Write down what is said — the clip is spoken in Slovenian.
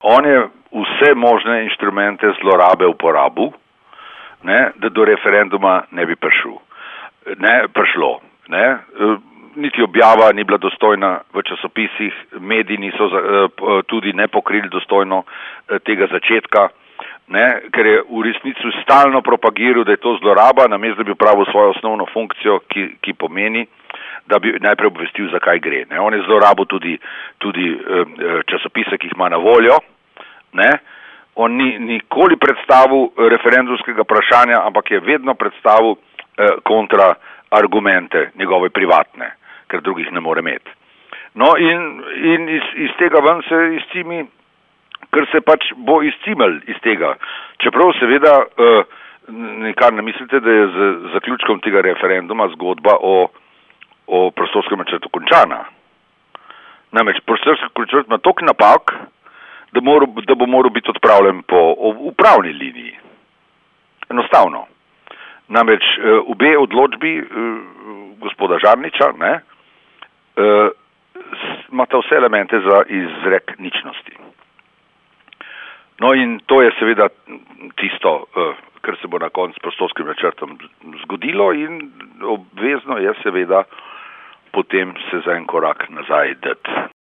on je vse možne inštrumente zlorabe uporabil, ne, da do referenduma ne bi prišlo. Ne. Niti objava ni bila dostojna v časopisih, mediji niso tudi ne pokrili dostojno tega začetka, ne, ker je v resnici stalno propagiral, da je to zloraba, namesto da bi opravil svojo osnovno funkcijo, ki pomeni, da bi najprej obvestil, zakaj gre. Ne. On je zlorabil tudi časopise, ki jih ima na voljo. Ne. On ni nikoli predstavil referendumskega vprašanja, ampak je vedno predstavil kontraargumente njegove privatne, ker drugih ne more imeti. No in iz tega ven se izcimi, ker se pač bo izcimel iz tega. Čeprav seveda nikar ne mislite, da je z zaključkom tega referenduma zgodba o prostorskem načrtu končana. Namreč prostorski načrt ima toliko napak, da bo moral biti odpravljen po upravni liniji. Enostavno. Namreč obe odločbi gospoda Žarniča, ne, imata vse elemente za izrek ničnosti. No in to je seveda tisto, kar se bo na koncu s prostorskim načrtom zgodilo in obvezno je seveda potem se za en korak nazaj dati.